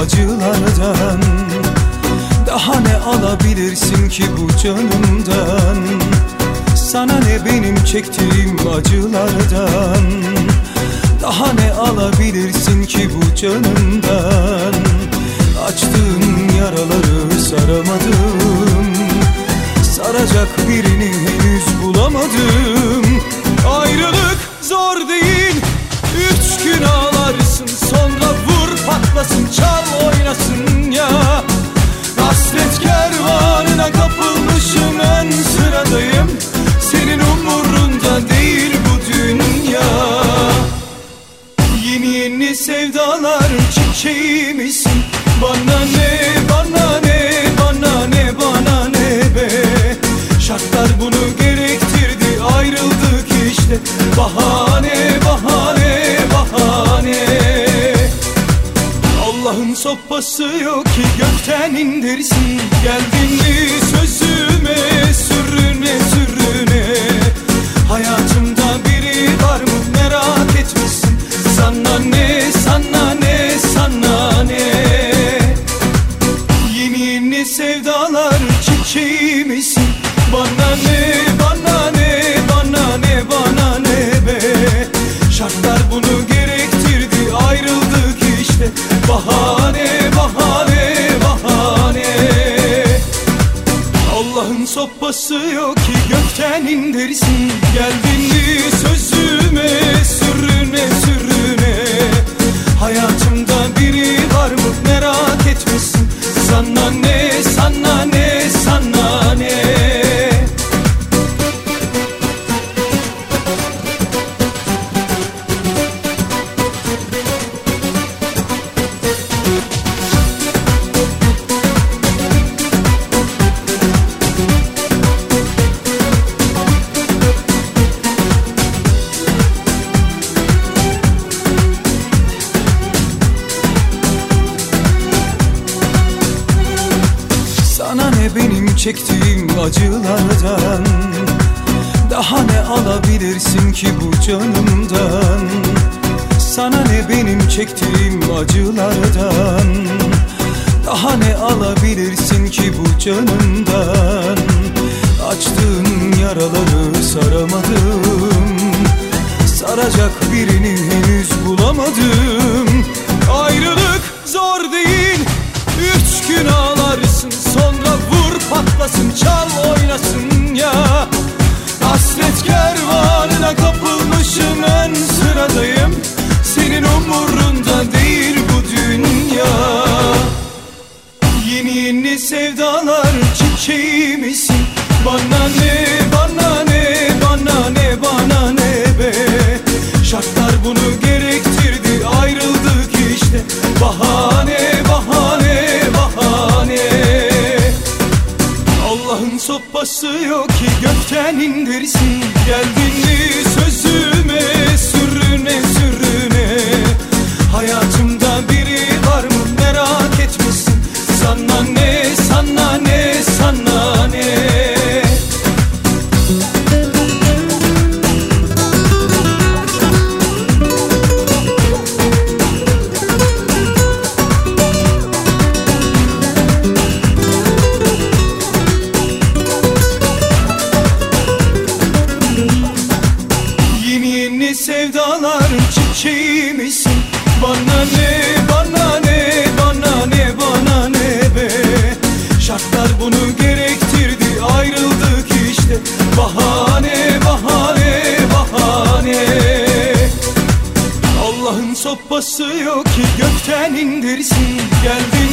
acılardan. Daha ne alabilirsin ki bu canımdan? Sana ne benim çektiğim acılardan? Daha ne alabilirsin ki bu canımdan? Açtığın yaraları saramadım, saracak birini henüz bulamadım. Ayrılık zor değil, 3 gün ağlarsın, sonra vur patlasın, çal oynasın ya. Hasret kervanına kapılmışım, en sıradayım. Senin umurunda değil bu dünya. Yeni yeni sevdalar çiçeği misin? Bana ne, bana ne, bana ne, bana ne be. Şartlar bunu gerektirdi, ayrıldık işte. Bahane, bahane, bahane. Allah'ın sopası yok ki gökten indirsin. Geldin mi sözüme, sürüne sürüne. Hayatımda biri var mı merak etmişsin. Sana ne, sana ne, sana ne. Yeni yeni sevdalar çiçeği misin? Bana ne, bana ne, bana ne, bana ne be. Şartlar bunu gerektirdi, ayrıldık işte. Bahane, bahane, bahane. Allah'ın sopası yok ki gökten indirsin. Geldin mi sözüme, sürüne sürüne. Hayatımda biri var mı merak etmişsin. Sana ne, sana ne, sana ne. Sana ne benim çektiğim acılardan? Daha ne alabilirsin ki bu canımdan? Sana ne benim çektiğim acılardan? Daha ne alabilirsin ki bu canımdan? Açtığın yaraları saramadım, saracak birini henüz bulamadım. Ayrılık zor değil, 3 gün ağlarsın, sonra vur patlasın, çal oynasın ya. Hasret kervanına kapılmışım, en sıradayım. Senin umurunda değil bu dünya. Yeni yeni sevdalar çiçeği misin? Bana ne, bana ne, bana ne, bana ne be. Şartlar bunu gerektirdi, ayrıldık işte. Bahane, bahane, bahane. Allah'ın sopası yok ki gökten indirsin. Geldin mi sözüme, sürüne sürüne. Hayatımda biri var mı merak etmişsin. Sana ne, sana ne, sana ne. Sevdalar çiçeği misin? Bana ne, bana ne, bana ne, bana ne be. Şartlar bunu gerektirdi, ayrıldık işte. Bahane, bahane, bahane. Allah'ın sopası yok ki gökten indirsin. Geldin